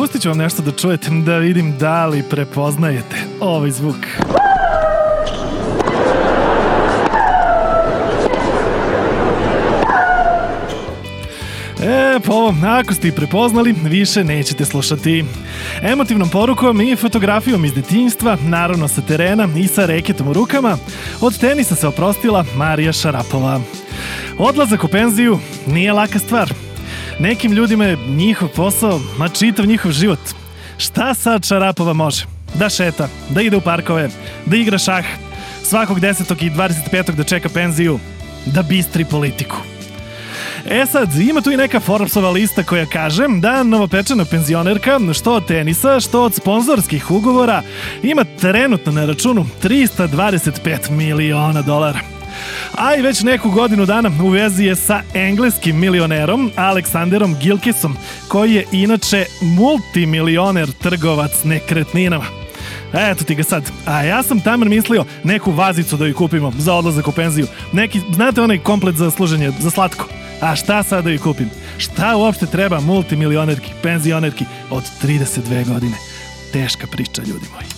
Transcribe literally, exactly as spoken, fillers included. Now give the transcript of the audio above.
pustit ću vam nešto da čujete, da vidim da li prepoznajete ovaj zvuk. E, po ovom, ako ste i prepoznali, više nećete slušati. Emotivnom porukom i fotografijom iz detinjstva, naravno sa terena i sa reketom u rukama, od tenisa se oprostila Marija Šarapova. Odlazak u penziju nije laka stvar. Nekim ljudima je njihov posao, ma čitav njihov život. Šta sad Šarapova može? Da šeta, da ide u parkove, da igra šah, svakog desetog i dvadeset petog da čeka penziju, da bistri politiku. E sad, ima tu i neka Forbesova lista koja kaže da novopečena penzionerka, što od tenisa, što od sponzorskih ugovora, ima trenutno na računu trista dvadeset pet miliona dolara. A i već neku godinu dana u vezi je sa engleskim milionerom Aleksanderom Gilkesom, koji je inače multimilioner trgovac nekretninama. Eto ti ga sad. A ja sam taman mislio neku vazicu da ju kupimo za odlazak u penziju. Neki, znate onaj komplet za služenje, za slatko. A šta sad da ju kupim? Šta uopšte treba multimilionerki, penzionerki od trideset dve godine? Teška priča, ljudi moji.